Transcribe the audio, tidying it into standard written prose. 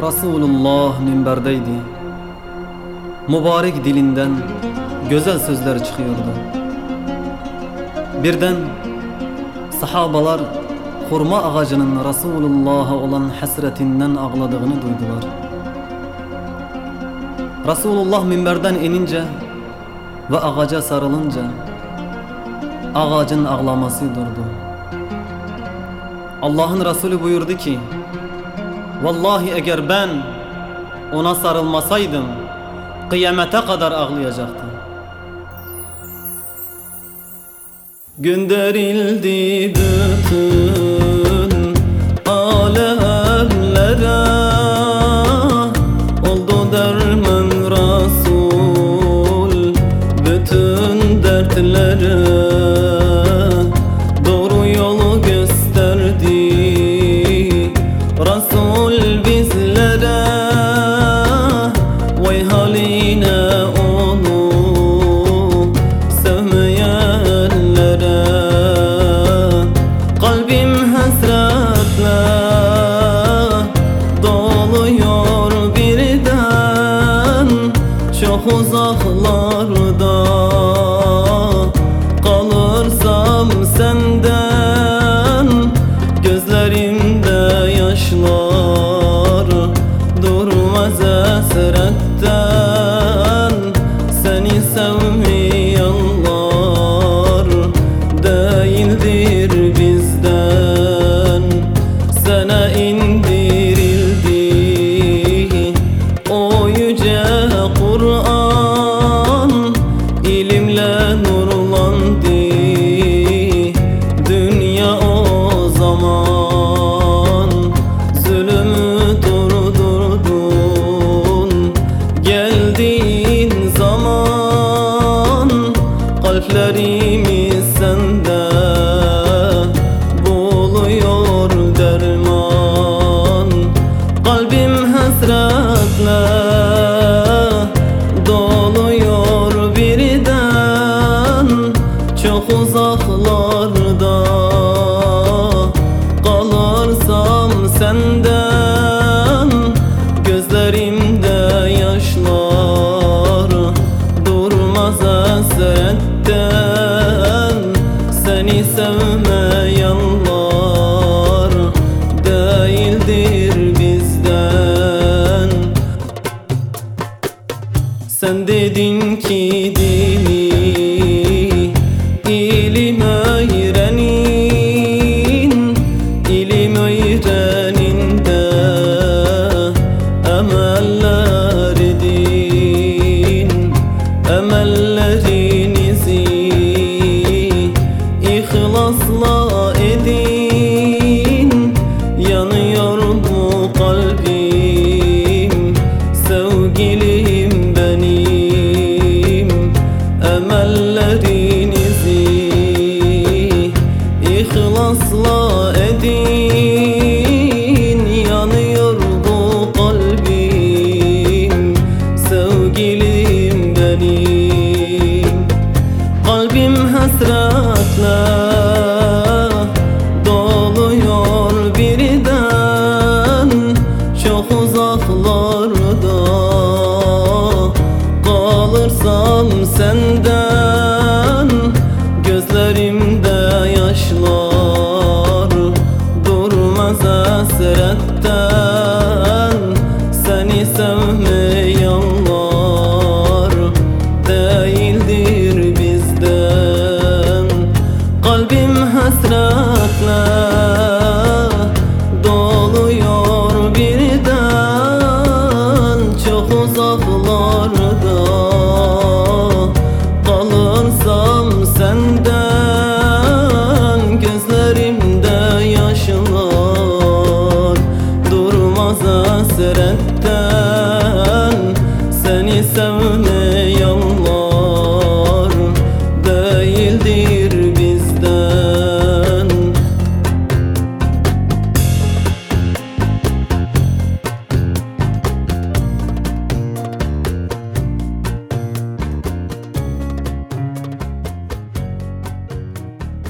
Resulullah minberdeydi. Mübarek dilinden güzel sözler çıkıyordu. Birden sahabalar hurma ağacının Resulullah'a olan hasretinden ağladığını duydular. Resulullah minberden inince ve ağaca sarılınca ağacın ağlaması durdu. Allah'ın Resulü buyurdu ki, vallahi eğer ben ona sarılmasaydım kıyamete kadar ağlayacaktı. Gönderildi bütün alemlere, oldu derman Resul bütün dertlere. Doğru yolu gösterdi Resul bizlere. Vay haline onu sevmeyenlere. Kalbim hasretle doluyor birden. Çok uzaklarda kalırsam senden. Gözlerimde yaşlar durmaz hasretten. Seni sevmeyenler değildir bizden. Sana indirildi o yüce Kur'an, ilimle nurlandı dünya o zaman. Zulümü durdurdun geldiğin zaman. Kalplerimiz sende buluyor derman. Kalbim hasretle doluyor birden. Çok uzaklarda kalırsam senden. Gözlerimde yaşlar durmaz hasretten. Seni sevmeyenler değildir bizden. Sen dedin ki dini ilim öğrenin, ilim öğreninde emeller edin. Emellerinizi ihlasla edin. Yanıyor bu kalbim sevgilim benim. Emellerinizi ihlasla edin.